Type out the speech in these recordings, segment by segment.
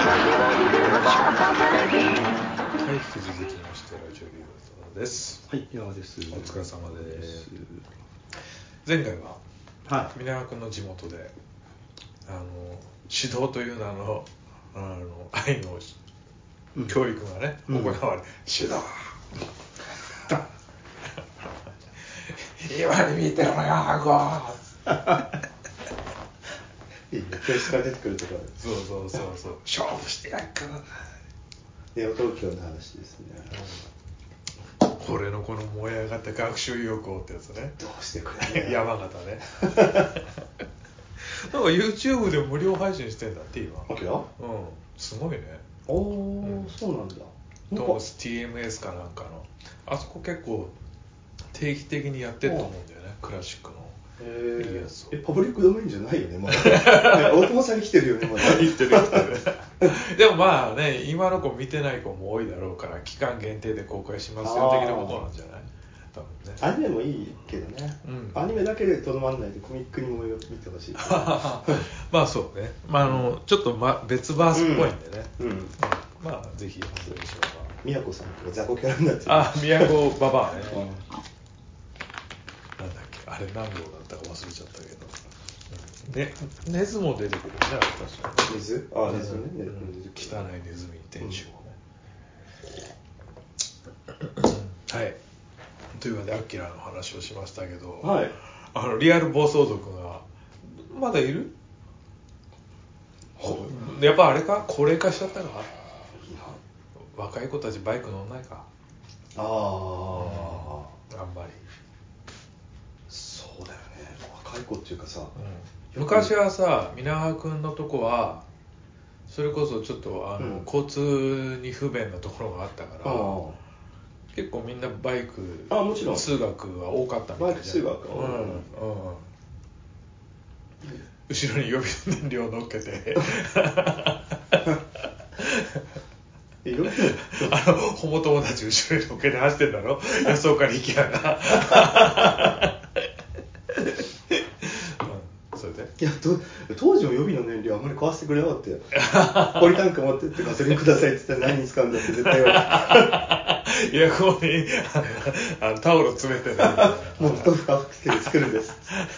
はい、引き続きましてラジオリーダーです。 はい、山です。 お疲れ様です。前回は、はい、皆川君の地元で指導という名の愛の教育がね、行われ、指導今に見てろよ、ハいいね、教室から出てくるところで。 そう勝負してやっからな。 ネオ東京の話ですね。 俺のこの燃え上がった学習意欲をってやつね。 どうしてくれね。 山形ね。なんか YouTube で無料配信してんだって今。 あきら？うん、 すごいね。 そうなんだ。 ドームス TMS かなんかの。あそこ結構定期的にやってると思うんだよね、クラシックの。いいやつを。 パブリックドメインじゃないよね、まだ。大友さん生きてるよね、まだ。 生きてる。でもまあね、今の子見てない子も多いだろうから、期間限定で公開しますよ的なことなんじゃない？多分ね。 アニメもいいけどね。アニメだけでとどまらないでコミックにも見てほしい。 まあそうね。ちょっと別バースっぽいんでね。まあぜひお願いします。 宮子さんとか雑魚キャラになってる。 宮子ババアね。なんだっけ、あれ何号だったか忘れちゃったけど。ネズも出てくるね、確かに。 ネズ？ネズね。 汚いネズミ店主をね。はい。というわけで、アキラの話をしましたけど、 はい、 リアル暴走族がまだいる？やっぱあれか、高齢化しちゃったか？若い子たちバイク乗んないか？あんまり。 そうだよね。若い子っていうかさ、 昔はさ、皆川君のとこはそれこそちょっと交通に不便なところがあったから、結構みんなバイクもちろん通学は多かったみたいじゃん。 バイク通学後ろに予備燃料を乗っけてホモ友達後ろに乗っけて走ってんだろ、予想から行きやがそれでいや当時も予備の燃料あんまり買わせてくれなかったよ。ポリタンク持ってってガソリンくださいって言ったら何に使うんだって絶対言われた。 いや、ここにタオル詰めてね、 もっとふかふか作るんです。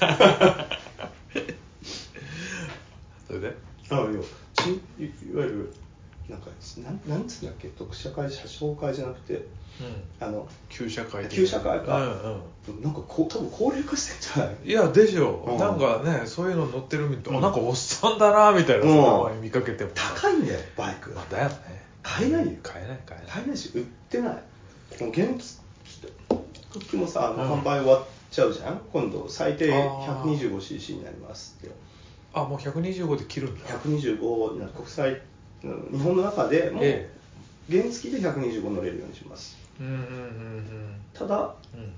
それでいわゆるなんつうんだっけ、特社会社紹介じゃなくて、 旧社会か、なんか多分高齢化してんじゃない？ いやでしょ、なんかね、そういうの乗ってるみたい、なんかおっさんだなみたいな、前に見かけても高いんだよバイク。 だよね。 買えないよ。 買えないし売ってない。もう原付もさ、販売終わっちゃうじゃん。今度最低 125cc になりますって。 もう125で切るんだ。 125国際日本の中でも原付で125乗れるようにします。ただ、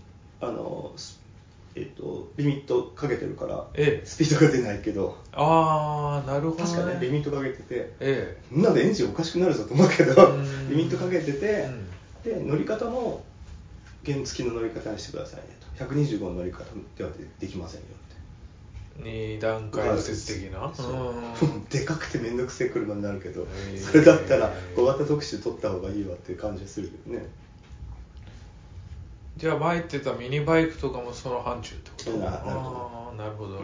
リミットかけてるから、スピードが出ないけど。 なるほど、ね、 確かね、リミットかけてて、なんでエンジンおかしくなるぞと思うけど、リミットかけてて、で乗り方も原付の乗り方にしてくださいねと。125の乗り方ではできませんよって。 2段階右折的な。 でかくてめんどくせえ車になるけど、それだったら小型特殊取った方がいいわっていう感じがするけどね。 じゃあ前言ってたミニバイクとかもその範疇ってこと？なるほどね。なるほど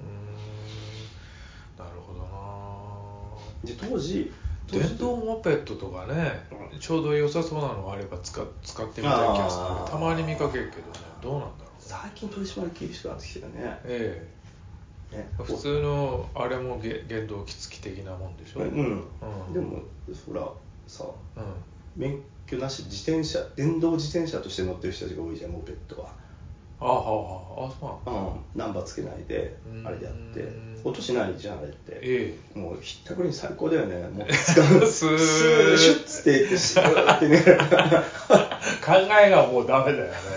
な。で当時電動モペットとかね、ちょうど良さそうなのがあれば使ってみたい気がするけど、たまに見かけるけどね、どうなんだろう。 最近取り締まり厳しくなってきてるね。 普通のあれも原動機付き的なもんでしょ。 でもほらさ、免許なし電動自転車として乗ってる人たちが多いじゃん、モペットは。ナンバーつけないであれでやって音しないじゃんあれって、もうひったくりに最高だよね。もう使うスーシュッつっていってシュッってね考えがもうダメだよね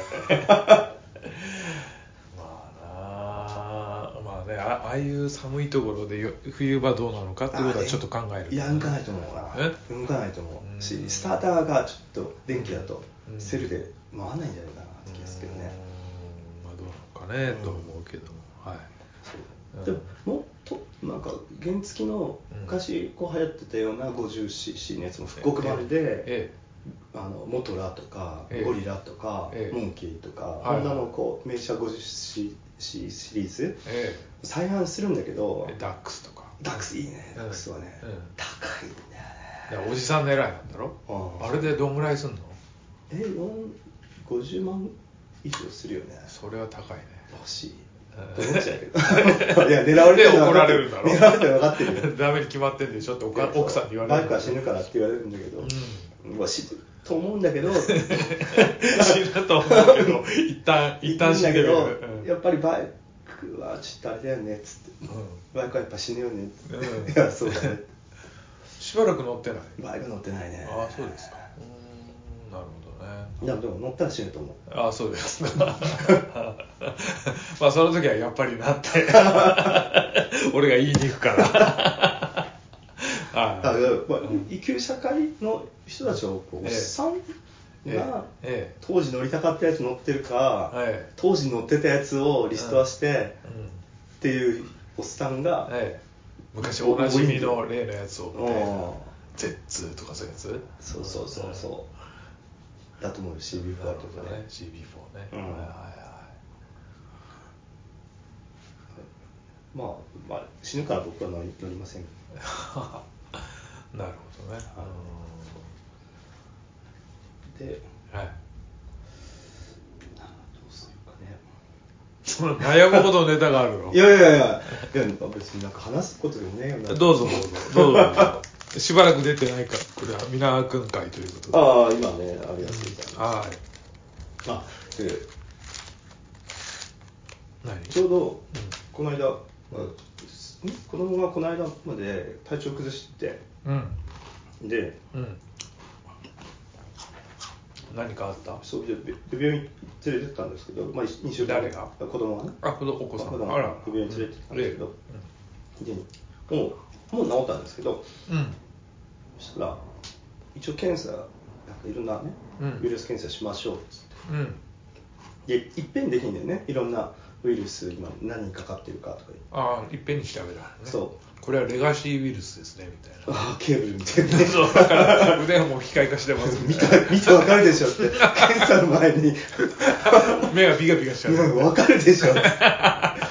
まあね、ああいう寒いところで冬場どうなのかってことはちょっと考える。 いや動かないと思うな。動かないと思うし、スターターがちょっと電気だとセルで回らないんじゃないかなって気がするけどね。 どうなのかねと思うけど、 でももっとなんか原付の昔こう流行ってたような 50cc のやつも復刻版で、モトラとかゴリラとかモンキーとか、ホンダのこう名車 50cc シリーズ再販するんだけど、 ダックスとか。 ダックスいいね。ダックスはね、高いんだよね。 おじさん狙いなんだろ。あれでどんぐらいすんの ？50万以上するよね。 それは高いね。 欲しいと思っちゃうけどいや、狙われて怒られるんだろ。 狙われて分かってるよ。 ダメに決まってんでしょって奥さんに言われる。 バイクは死ぬからって言われるんだけど、死ぬと思うんだけど死ぬと思うけど一旦死ぬけど、 やっぱりバイクはちょっとあれだよねっつって、バイクはやっぱ死ぬよねって、いやそうだね。 しばらく乗ってない。 バイク乗ってないね。 ああ、そうですか。なるほどね。 いや、でも乗ったら死ぬと思う。 ああ、そうですか。まあその時はやっぱりなって俺が言いに行くから生きる社会の人たちをおっさんが当時乗りたかったやつ乗ってるか、当時乗ってたやつをリストアしてっていうおっさんが、 昔おなじみの例のやつをZ2 とかそういうやつ、 そうだと思うよ。 CB4 とかね。 CB4 ね、 まあ死ぬから僕は乗りません。 なるほどね。 で、 どうするかね。 その悩むほどネタがあるの。 いや別になんか話すことでもねえよな。 どうぞしばらく出てないから、これは皆川くん会ということで。 ああ、今ね、ありがとうございます。何？ちょうどこの間、子供がこの間まで体調崩して、で、 何かあった？ そうで病院連れてったんですけど、2週間。 誰が？ 子供がね。 お子さん。 病院連れてったんですけど、でもう治ったんですけど、そしたら一応検査、なんかいろんなね、ウイルス検査しましょうっつって、でいっぺんできるんだよね。いろんなウイルス今何にかかってるかとか。 いっぺんに調べたのね。 そう。 これはレガシーウイルスですねみたいな。 ケーブルみたいな。 そうだから腕はもう機械化してます見てわかるでしょって検査の前に目がビカビカしちゃう。 わかるでしょ。